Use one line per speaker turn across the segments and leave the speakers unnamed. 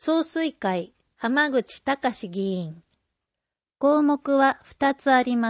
総帥会浜口隆議員。項目は2つあります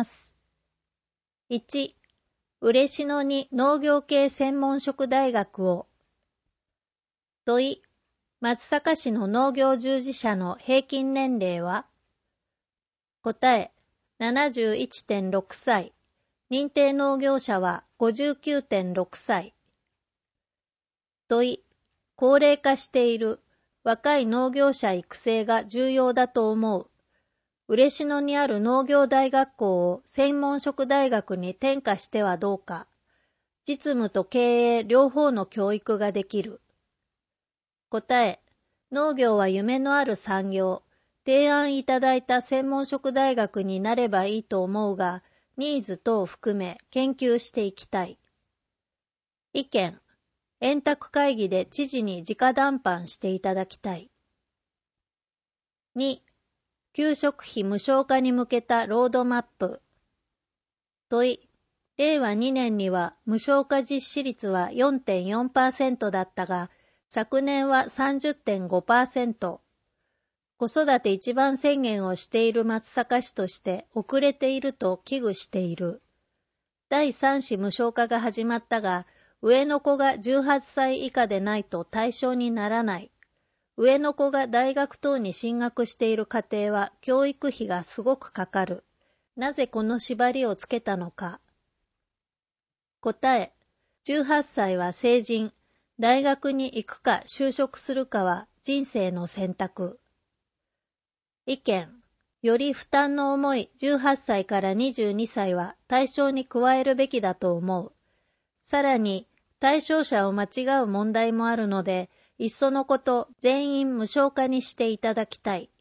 。1、嬉野に農業系専門職大学を。問い、松阪市の農業従事者の平均年齢は？答え、71.6 歳。認定農業者は 59.6 歳。問い、高齢化している若い農業者育成が重要だと思う。嬉野にある農業大学校を専門職大学に転化してはどうか。実務と経営両方の教育ができる。答え、農業は夢のある産業。提案いただいた専門職大学になればいいと思うが、ニーズ等を含め研究していきたい。意見、円卓会議で知事に直談判していただきたい。2、給食費無償化に向けたロードマップ。問い、令和2年には無償化実施率は 4.4% だったが、昨年は 30.5%。子育て一番宣言をしている松阪市として遅れていると危惧している。第3子無償化が始まったが、上の子が18歳以下でないと対象にならない。上の子が大学等に進学している家庭は教育費がすごくかかる。なぜこの縛りをつけたのか。答え、18歳は成人。大学に行くか就職するかは人生の選択。意見、より負担の重い18歳から22歳は対象に加えるべきだと思う。さらに、対象者を間違う問題もあるので、いっそのこと全員無償化にしていただきたい。